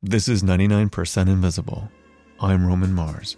This is 99% Invisible. I'm Roman Mars.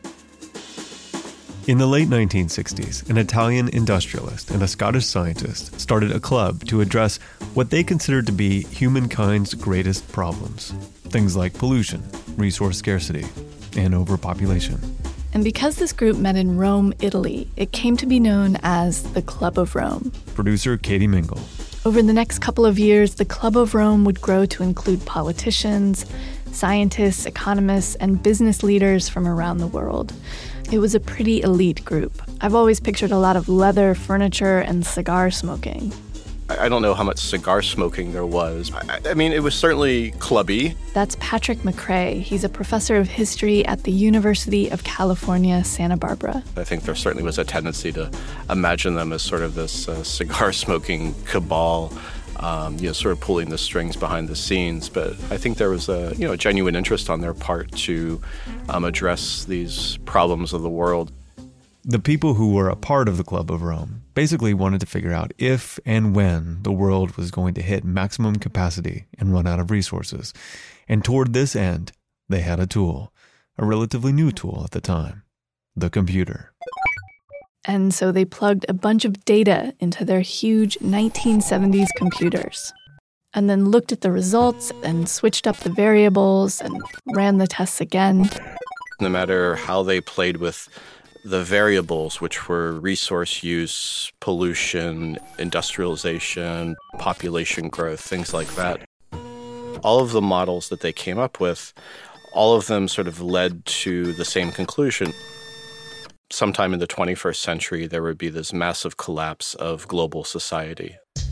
In the late 1960s, an Italian industrialist and a Scottish scientist started a club to address what they considered to be humankind's greatest problems. Things like pollution, resource scarcity, and overpopulation. And because this group met in Rome, Italy, it came to be known as the Club of Rome. Producer Katie Mingle. Over the next couple of years, the Club of Rome would grow to include politicians, scientists, economists, and business leaders from around the world. It was a pretty elite group. I've always pictured a lot of leather, furniture, and cigar smoking. I don't know how much cigar smoking there was. I mean, it was certainly clubby. That's Patrick McRae. He's a professor of history at the University of California, Santa Barbara. I think there certainly was a tendency to imagine them as sort of this cigar-smoking cabal, sort of pulling the strings behind the scenes. But I think there was a genuine interest on their part to address these problems of the world. The people who were a part of the Club of Rome basically wanted to figure out if and when the world was going to hit maximum capacity and run out of resources. And toward this end, they had a tool, a relatively new tool at the time, the computer. And so they plugged a bunch of data into their huge 1970s computers, and then looked at the results and switched up the variables and ran the tests again. No matter how they played with the variables, which were resource use, pollution, industrialization, population growth, things like that, all of the models that they came up with, all of them sort of led to the same conclusion. Sometime in the 21st century, there would be this massive collapse of global society.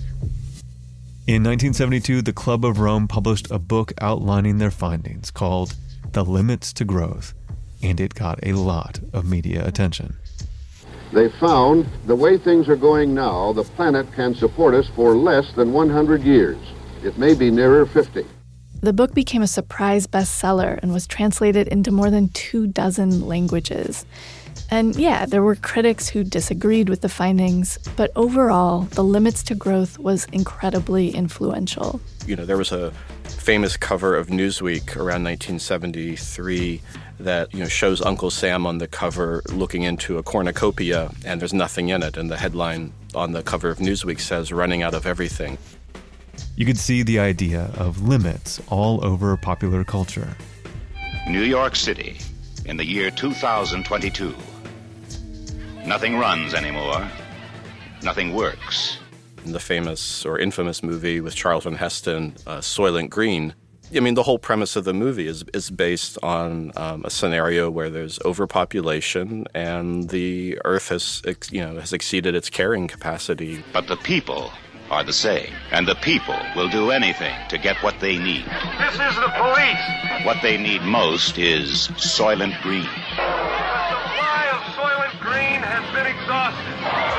In 1972, the Club of Rome published a book outlining their findings called The Limits to Growth, and it got a lot of media attention. They found the way things are going now, the planet can support us for less than 100 years. It may be nearer 50. The book became a surprise bestseller and was translated into more than 24 languages. And yeah, there were critics who disagreed with the findings, but overall, The Limits to Growth was incredibly influential. There was a famous cover of Newsweek around 1973 that shows Uncle Sam on the cover looking into a cornucopia, and there's nothing in it. And the headline on the cover of Newsweek says, "Running out of everything." You could see the idea of limits all over popular culture. New York City, in the year 2022. Nothing runs anymore. Nothing works. In the famous or infamous movie with Charlton Heston, Soylent Green, the whole premise of the movie is based on a scenario where there's overpopulation and the Earth has exceeded its carrying capacity. But the people are the same, and the people will do anything to get what they need. This is the police. What they need most is Soylent Green. The supply of Soylent Green has been exhausted.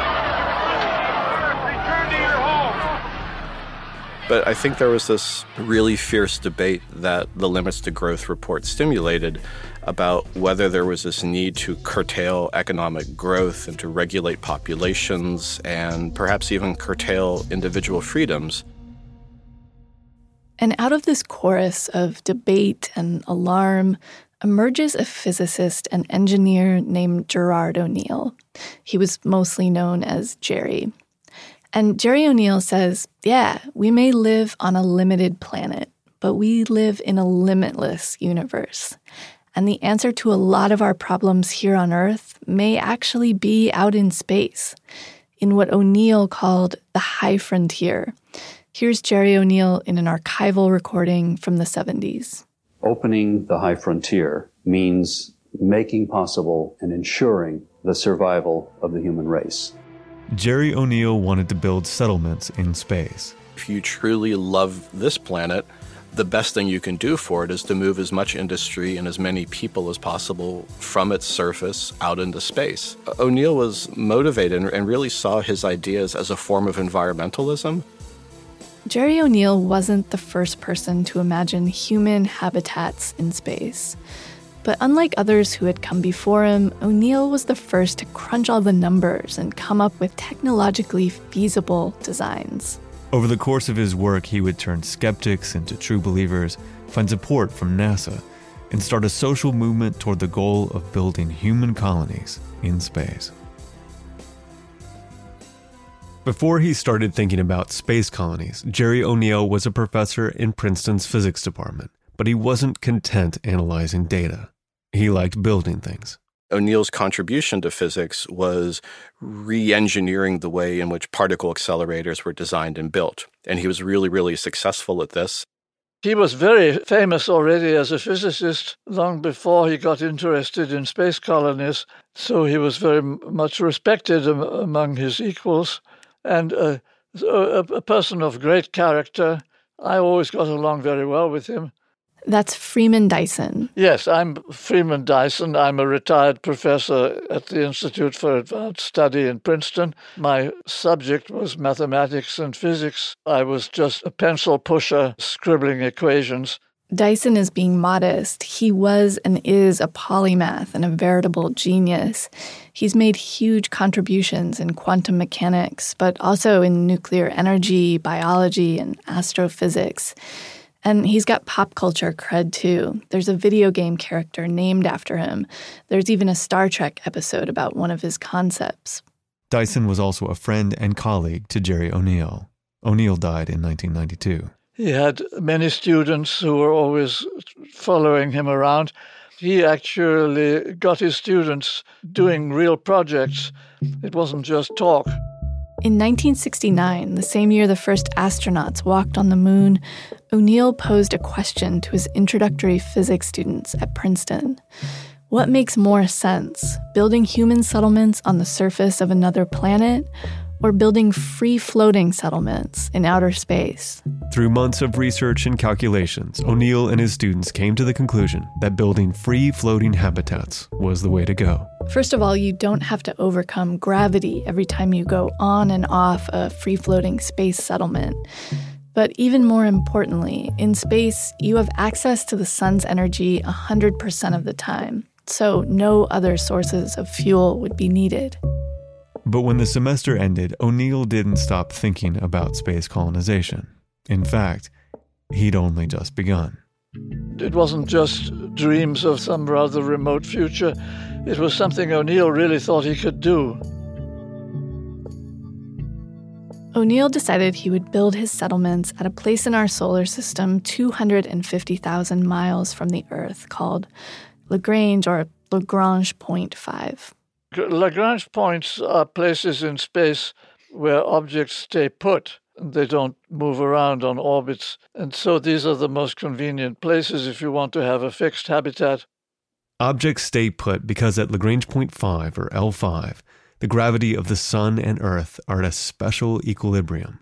Return to your home. But I think there was this really fierce debate that the Limits to Growth report stimulated about whether there was this need to curtail economic growth and to regulate populations and perhaps even curtail individual freedoms. And out of this chorus of debate and alarm emerges a physicist and engineer named Gerard O'Neill. He was mostly known as Jerry. And Jerry O'Neill says, yeah, we may live on a limited planet, but we live in a limitless universe. And the answer to a lot of our problems here on Earth may actually be out in space, in what O'Neill called the high frontier. Here's Jerry O'Neill in an archival recording from the 70s. Opening the high frontier means making possible and ensuring the survival of the human race. Jerry O'Neill wanted to build settlements in space. If you truly love this planet, the best thing you can do for it is to move as much industry and as many people as possible from its surface out into space. O'Neill was motivated and really saw his ideas as a form of environmentalism. Jerry O'Neill wasn't the first person to imagine human habitats in space. But unlike others who had come before him, O'Neill was the first to crunch all the numbers and come up with technologically feasible designs. Over the course of his work, he would turn skeptics into true believers find support from NASA, and start a social movement toward the goal of building human colonies in space. Before he started thinking about space colonies, Gerry O'Neill was a professor in Princeton's physics department, but he wasn't content analyzing data. He liked building things. O'Neill's contribution to physics was re-engineering the way in which particle accelerators were designed and built. And he was really, really successful at this. He was very famous already as a physicist long before he got interested in space colonies, so he was very much respected among his equals, and a person of great character. I always got along very well with him. That's Freeman Dyson. Yes, I'm Freeman Dyson. I'm a retired professor at the Institute for Advanced Study in Princeton. My subject was mathematics and physics. I was just a pencil pusher scribbling equations. Dyson is being modest. He was and is a polymath and a veritable genius. He's made huge contributions in quantum mechanics, but also in nuclear energy, biology, and astrophysics. And he's got pop culture cred, too. There's a video game character named after him. There's even a Star Trek episode about one of his concepts. Dyson was also a friend and colleague to Gerry O'Neill. O'Neill died in 1992. He had many students who were always following him around. He actually got his students doing real projects. It wasn't just talk. In 1969, the same year the first astronauts walked on the moon, O'Neill posed a question to his introductory physics students at Princeton. What makes more sense, building human settlements on the surface of another planet, or building free-floating settlements in outer space? Through months of research and calculations, O'Neill and his students came to the conclusion that building free-floating habitats was the way to go. First of all, you don't have to overcome gravity every time you go on and off a free-floating space settlement. But even more importantly, in space, you have access to the sun's energy 100% of the time, so no other sources of fuel would be needed. But when the semester ended, O'Neill didn't stop thinking about space colonization. In fact, he'd only just begun. It wasn't just dreams of some rather remote future. It was something O'Neill really thought he could do. O'Neill decided he would build his settlements at a place in our solar system 250,000 miles from the Earth called Lagrange or Lagrange Point 5. Lagrange points are places in space where objects stay put. They don't move around on orbits. And so these are the most convenient places if you want to have a fixed habitat. Objects stay put because at Lagrange Point 5, or L5, the gravity of the sun and Earth are at a special equilibrium.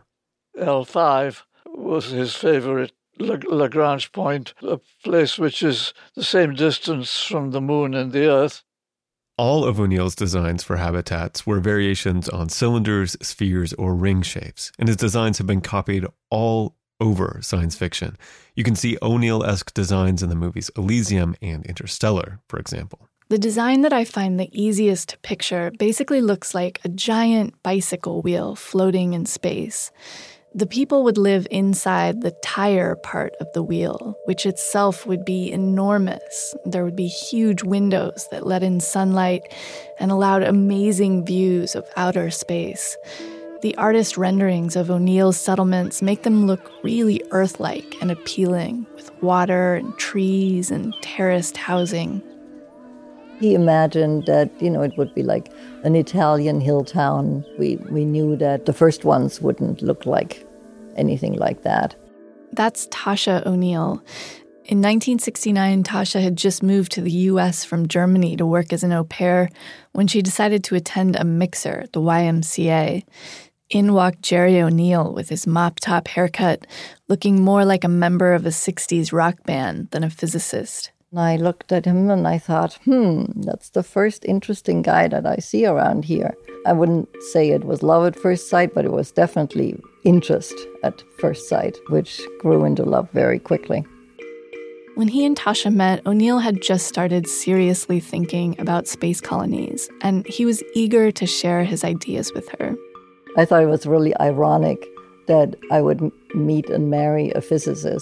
L5 was his favorite Lagrange point, a place which is the same distance from the moon and the Earth. All of O'Neill's designs for habitats were variations on cylinders, spheres, or ring shapes, and his designs have been copied all over science fiction. You can see O'Neill-esque designs in the movies Elysium and Interstellar, for example. The design that I find the easiest to picture basically looks like a giant bicycle wheel floating in space. The people would live inside the tire part of the wheel, which itself would be enormous. There would be huge windows that let in sunlight and allowed amazing views of outer space. The artist renderings of O'Neill's settlements make them look really Earth-like and appealing, with water and trees and terraced housing. He imagined that, it would be like an Italian hill town. We knew that the first ones wouldn't look like anything like that. That's Tasha O'Neill. In 1969, Tasha had just moved to the U.S. from Germany to work as an au pair when she decided to attend a mixer at the YMCA. In walked Gerry O'Neill with his mop-top haircut, looking more like a member of a 60s rock band than a physicist. And I looked at him and I thought, that's the first interesting guy that I see around here. I wouldn't say it was love at first sight, but it was definitely interest at first sight, which grew into love very quickly. When he and Tasha met, O'Neill had just started seriously thinking about space colonies, and he was eager to share his ideas with her. I thought it was really ironic that I would meet and marry a physicist.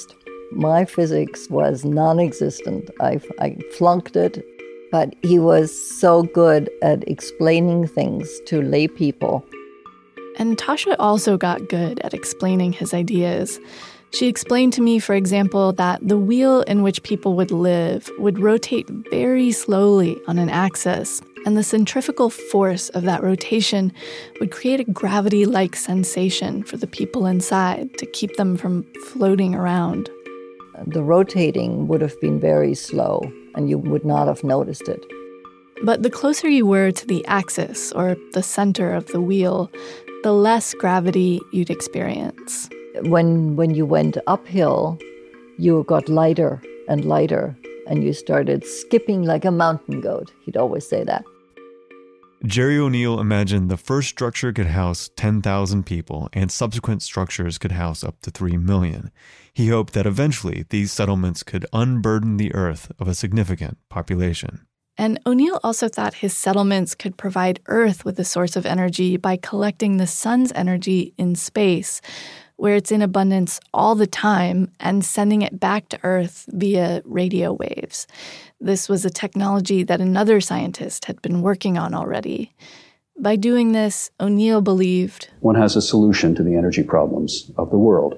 My physics was non-existent. I flunked it, but he was so good at explaining things to lay people. And Tasha also got good at explaining his ideas. She explained to me, for example, that the wheel in which people would live would rotate very slowly on an axis, and the centrifugal force of that rotation would create a gravity-like sensation for the people inside to keep them from floating around. The rotating would have been very slow, and you would not have noticed it. But the closer you were to the axis, or the center of the wheel, the less gravity you'd experience. When you went uphill, you got lighter and lighter, and you started skipping like a mountain goat. He'd always say that. Jerry O'Neill imagined the first structure could house 10,000 people, and subsequent structures could house up to 3 million. He hoped that eventually these settlements could unburden the Earth of a significant population. And O'Neill also thought his settlements could provide Earth with a source of energy by collecting the sun's energy in space, where it's in abundance all the time, and sending it back to Earth via radio waves. This was a technology that another scientist had been working on already. By doing this, O'Neill believed one has a solution to the energy problems of the world.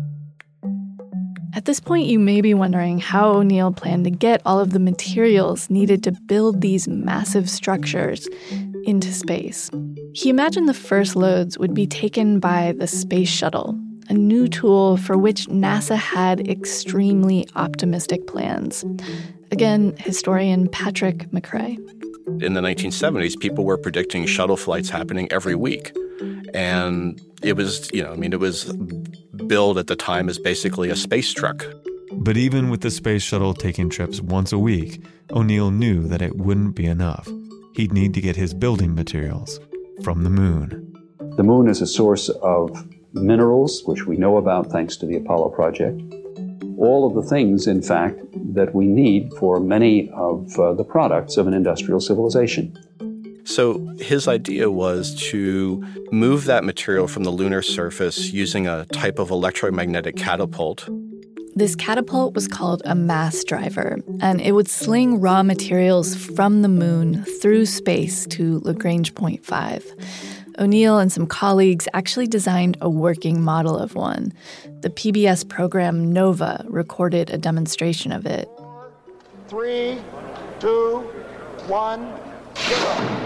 At this point, you may be wondering how O'Neill planned to get all of the materials needed to build these massive structures into space. He imagined the first loads would be taken by the space shuttle, a new tool for which NASA had extremely optimistic plans. Again, historian Patrick McRae. In the 1970s, people were predicting shuttle flights happening every week. And it was, it was billed at the time as basically a space truck. But even with the space shuttle taking trips once a week, O'Neill knew that it wouldn't be enough. He'd need to get his building materials from the moon. The moon is a source of minerals, which we know about thanks to the Apollo project. All of the things, in fact, that we need for many of the products of an industrial civilization. So his idea was to move that material from the lunar surface using a type of electromagnetic catapult. This catapult was called a mass driver, and it would sling raw materials from the moon through space to Lagrange Point 5. O'Neill and some colleagues actually designed a working model of one. The PBS program Nova recorded a demonstration of it. 3, 2, 1, 0.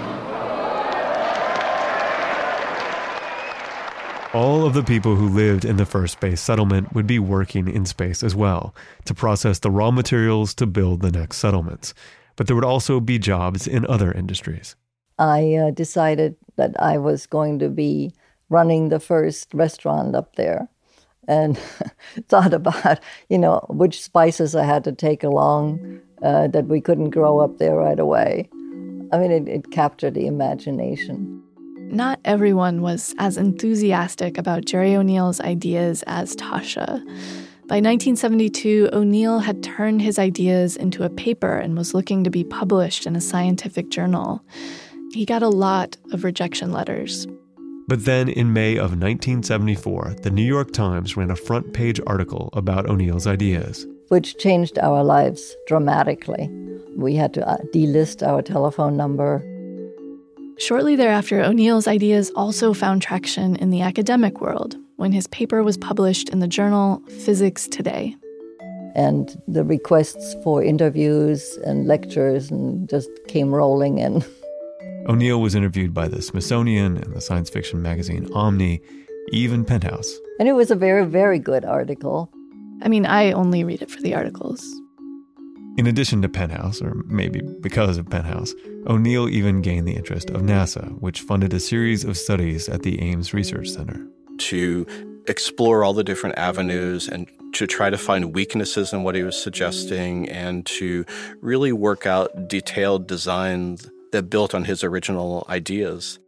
All of the people who lived in the first space settlement would be working in space as well, to process the raw materials to build the next settlements. But there would also be jobs in other industries. I decided that I was going to be running the first restaurant up there, and thought about, which spices I had to take along that we couldn't grow up there right away. I mean, it captured the imagination. Not everyone was as enthusiastic about Jerry O'Neill's ideas as Tasha. By 1972, O'Neill had turned his ideas into a paper and was looking to be published in a scientific journal. He got a lot of rejection letters. But then in May of 1974, the New York Times ran a front-page article about O'Neill's ideas. Which changed our lives dramatically. We had to delist our telephone number. Shortly thereafter, O'Neill's ideas also found traction in the academic world when his paper was published in the journal Physics Today. And the requests for interviews and lectures and just came rolling in. O'Neill was interviewed by the Smithsonian and the science fiction magazine Omni, even Penthouse. And it was a very, very good article. I mean, I only read it for the articles. In addition to Penthouse, or maybe because of Penthouse, O'Neill even gained the interest of NASA, which funded a series of studies at the Ames Research Center. To explore all the different avenues and to try to find weaknesses in what he was suggesting and to really work out detailed designs that built on his original ideas.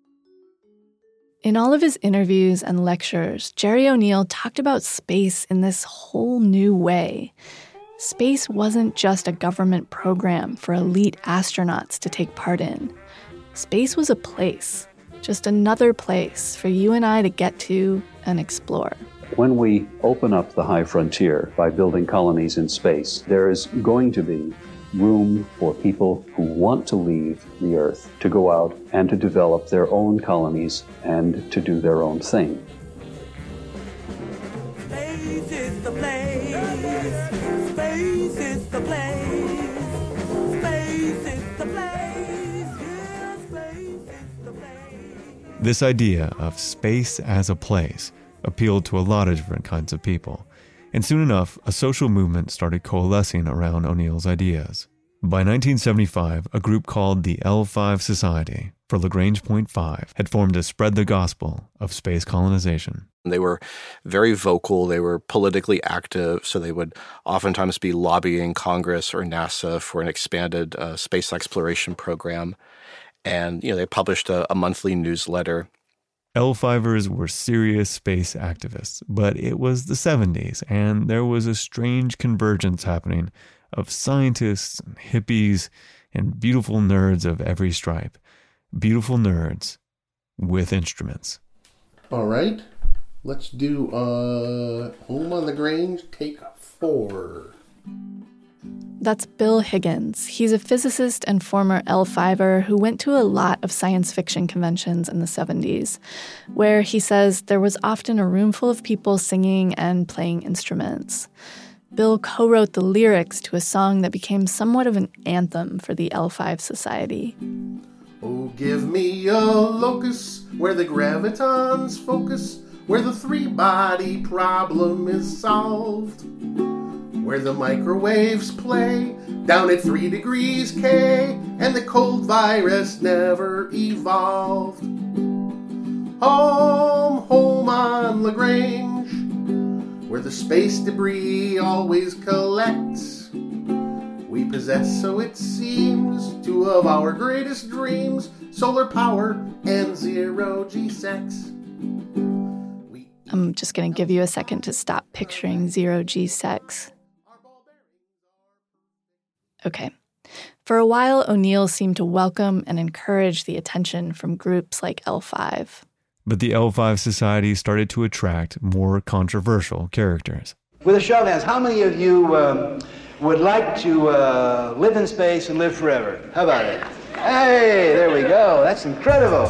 In all of his interviews and lectures, Jerry O'Neill talked about space in this whole new way. Space wasn't just a government program for elite astronauts to take part in. Space was a place, just another place for you and I to get to and explore. When we open up the high frontier by building colonies in space, there is going to be room for people who want to leave the Earth to go out and to develop their own colonies and to do their own thing. Space is the place. Space is the place. Space is the place. Yeah, space is the place. This idea of space as a place appealed to a lot of different kinds of people. And soon enough, a social movement started coalescing around O'Neill's ideas. By 1975, a group called the L5 Society for Lagrange Point 5 had formed to spread the gospel of space colonization. They were very vocal. They were politically active, so they would oftentimes be lobbying Congress or NASA for an expanded space exploration program. And, they published a monthly newsletter. L5ers were serious space activists, but it was the 70s, and there was a strange convergence happening of scientists and hippies and beautiful nerds of every stripe. Beautiful nerds with instruments. All right, let's do Home on the Grange, take 4. That's Bill Higgins. He's a physicist and former L5er who went to a lot of science fiction conventions in the 70s, where he says there was often a room full of people singing and playing instruments. Bill co-wrote the lyrics to a song that became somewhat of an anthem for the L5 Society. Oh, give me a locus where the gravitons focus, where the three-body problem is solved, where the microwaves play down at 3 degrees K, and the cold virus never evolved. Home on Lagrange, where the space debris always collects. We possess, so it seems, 2 of our greatest dreams, solar power and zero-G sex. I'm just going to give you a second to stop picturing zero-G sex. Okay. For a while, O'Neill seemed to welcome and encourage the attention from groups like L5. But the L5 Society started to attract more controversial characters. With a show of hands, how many of you would like to live in space and live forever? How about it? Hey, there we go. That's incredible.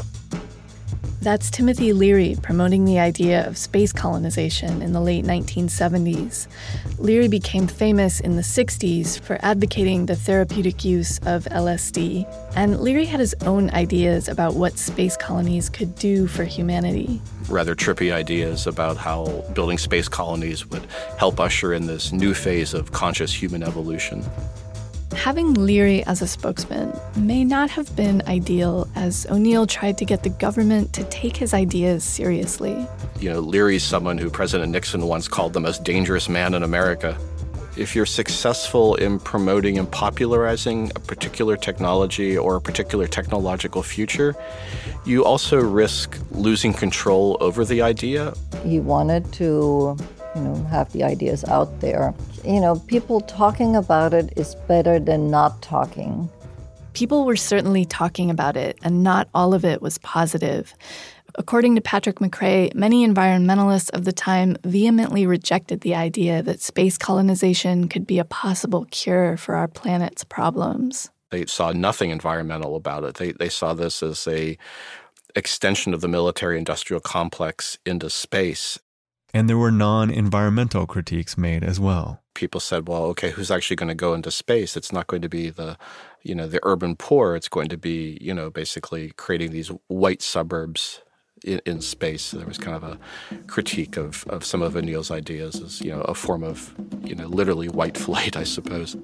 That's Timothy Leary promoting the idea of space colonization in the late 1970s. Leary became famous in the 60s for advocating the therapeutic use of LSD. And Leary had his own ideas about what space colonies could do for humanity. Rather trippy ideas about how building space colonies would help usher in this new phase of conscious human evolution. Having Leary as a spokesman may not have been ideal, as O'Neill tried to get the government to take his ideas seriously. Leary's someone who President Nixon once called the most dangerous man in America. If you're successful in promoting and popularizing a particular technology or a particular technological future, you also risk losing control over the idea. He wanted to have the ideas out there. People talking about it is better than not talking. People were certainly talking about it, and not all of it was positive. According to Patrick McRae, many environmentalists of the time vehemently rejected the idea that space colonization could be a possible cure for our planet's problems. They saw nothing environmental about it. They saw this as a extension of the military-industrial complex into space. And there were non-environmental critiques made as well. People said, well, okay, who's actually going to go into space? It's not going to be the urban poor. It's going to be, basically creating these white suburbs in space. So there was kind of a critique of some of O'Neill's ideas as, a form of, literally white flight, I suppose.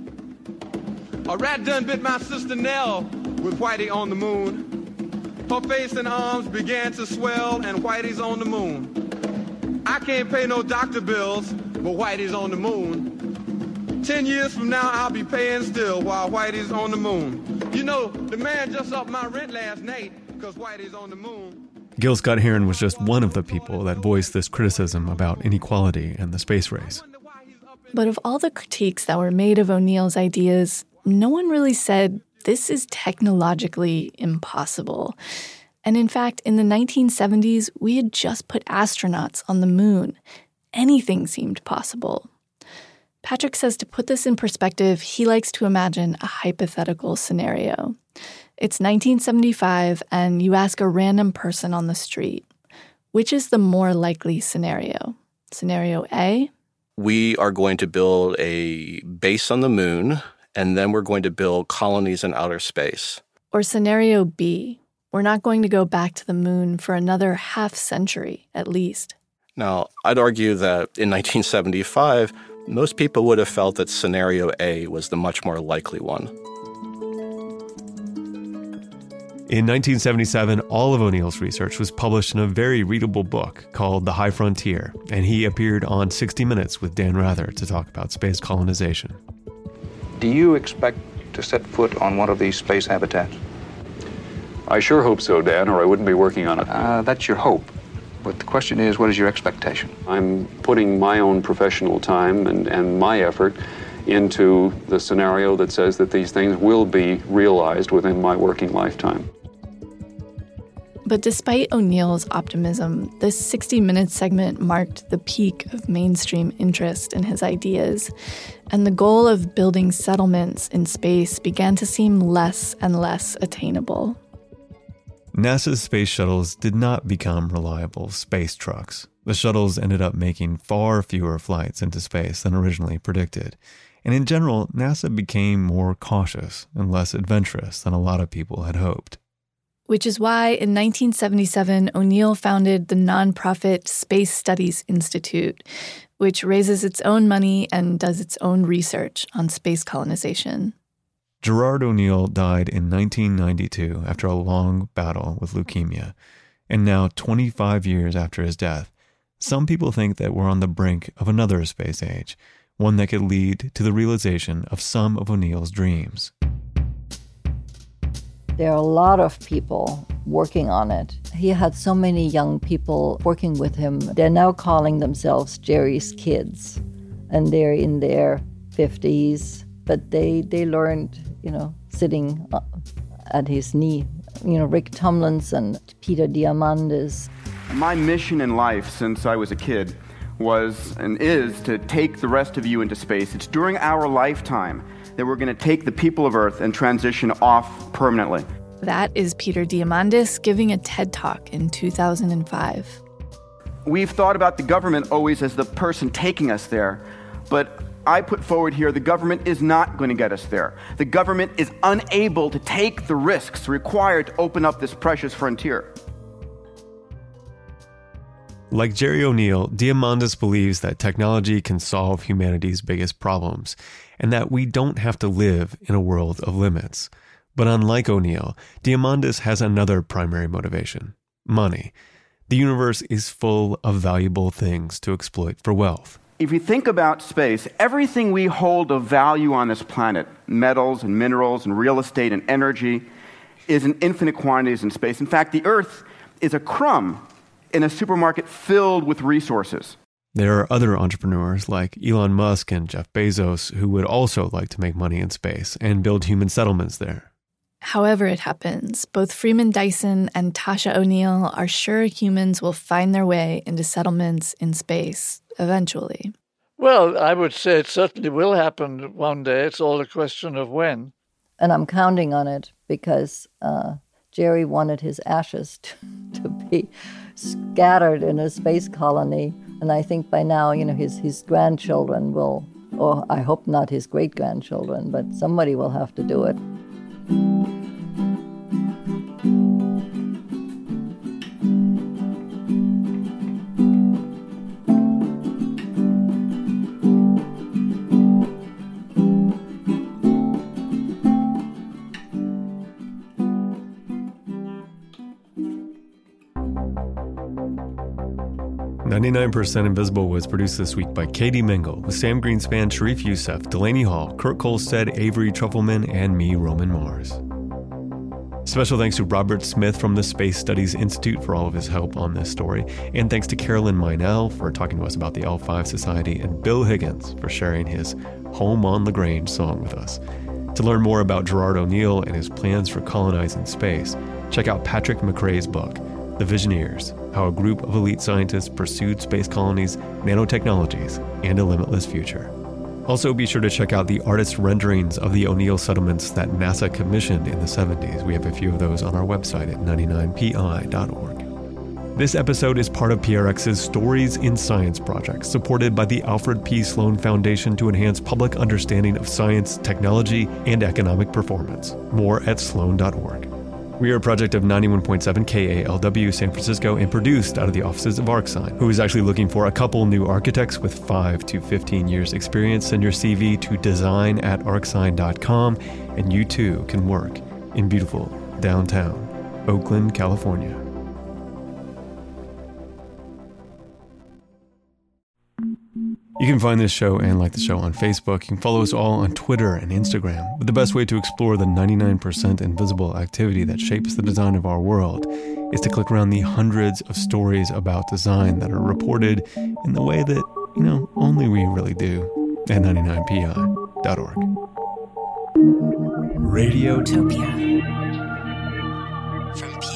A rat done bit my sister Nell with Whitey on the moon. Her face and arms began to swell, and Whitey's on the moon. I can't pay no doctor bills, but Whitey's on the moon. 10 years from now, I'll be paying still while Whitey's on the moon. The man just upped my rent last night because Whitey's on the moon. Gil Scott-Heron was just one of the people that voiced this criticism about inequality and the space race. But of all the critiques that were made of O'Neill's ideas, no one really said, this is technologically impossible. And in fact, in the 1970s, we had just put astronauts on the moon. Anything seemed possible. Patrick says to put this in perspective, he likes to imagine a hypothetical scenario. It's 1975, and you ask a random person on the street, which is the more likely scenario? Scenario A? We are going to build a base on the moon, and then we're going to build colonies in outer space. Or scenario B? We're not going to go back to the moon for another half century, at least. Now, I'd argue that in 1975, most people would have felt that scenario A was the much more likely one. In 1977, all of O'Neill's research was published in a very readable book called The High Frontier, and he appeared on 60 Minutes with Dan Rather to talk about space colonization. Do you expect to set foot on one of these space habitats? I sure hope so, Dan, or I wouldn't be working on it. That's your hope. But the question is, what is your expectation? I'm putting my own professional time and my effort into the scenario that says that these things will be realized within my working lifetime. But despite O'Neill's optimism, this 60 Minutes segment marked the peak of mainstream interest in his ideas, and the goal of building settlements in space began to seem less and less attainable. NASA's space shuttles did not become reliable space trucks. The shuttles ended up making far fewer flights into space than originally predicted. And in general, NASA became more cautious and less adventurous than a lot of people had hoped. Which is why in 1977, O'Neill founded the nonprofit Space Studies Institute, which raises its own money and does its own research on space colonization. Gerard O'Neill died in 1992 after a long battle with leukemia. And now, 25 years after his death, some people think that we're on the brink of another space age, one that could lead to the realization of some of O'Neill's dreams. There are a lot of people working on it. He had so many young people working with him. They're now calling themselves Jerry's kids, and they're in their 50s, but they learned, sitting at his knee. Rick Tomlinson, Peter Diamandis. My mission in life since I was a kid was and is to take the rest of you into space. It's during our lifetime that we're going to take the people of Earth and transition off permanently. That is Peter Diamandis giving a TED Talk in 2005. We've thought about the government always as the person taking us there, but I put forward here the government is not going to get us there. The government is unable to take the risks required to open up this precious frontier. Like Jerry O'Neill, Diamandis believes that technology can solve humanity's biggest problems, and that we don't have to live in a world of limits. But unlike O'Neill, Diamandis has another primary motivation: money. The universe is full of valuable things to exploit for wealth. If you think about space, everything we hold of value on this planet, metals and minerals and real estate and energy, is in infinite quantities in space. In fact, the Earth is a crumb in a supermarket filled with resources. There are other entrepreneurs like Elon Musk and Jeff Bezos who would also like to make money in space and build human settlements there. However it happens, both Freeman Dyson and Tasha O'Neill are sure humans will find their way into settlements in space eventually. Well, I would say it certainly will happen one day. It's all a question of when. And I'm counting on it because Jerry wanted his ashes to be scattered in a space colony. And I think by now, his grandchildren will, or I hope not his great-grandchildren, but somebody will have to do it. 99% Invisible was produced this week by Katie Mingle, with Sam Greenspan, Sharif Youssef, Delaney Hall, Kurt Kolstad, Avery Trufelman, and me, Roman Mars. Special thanks to Robert Smith from the Space Studies Institute for all of his help on this story, and thanks to Carolyn Meinel for talking to us about the L5 Society, and Bill Higgins for sharing his Home on the Grange song with us. To learn more about Gerard O'Neill and his plans for colonizing space, check out Patrick McRae's book, The Visioneers, How a Group of Elite Scientists Pursued Space Colonies, Nanotechnologies, and a Limitless Future. Also, be sure to check out the artist renderings of the O'Neill settlements that NASA commissioned in the 70s. We have a few of those on our website at 99pi.org. This episode is part of PRX's Stories in Science project, supported by the Alfred P. Sloan Foundation to enhance public understanding of science, technology, and economic performance. More at sloan.org. We are a project of 91.7 KALW San Francisco and produced out of the offices of ArcSign, who is actually looking for a couple new architects with 5 to 15 years experience. Send your CV to design@arcsign.com and you too can work in beautiful downtown Oakland, California. You can find this show and like the show on Facebook. You can follow us all on Twitter and Instagram. But the best way to explore the 99% invisible activity that shapes the design of our world is to click around the hundreds of stories about design that are reported in the way that, only we really do at 99pi.org. Radiotopia from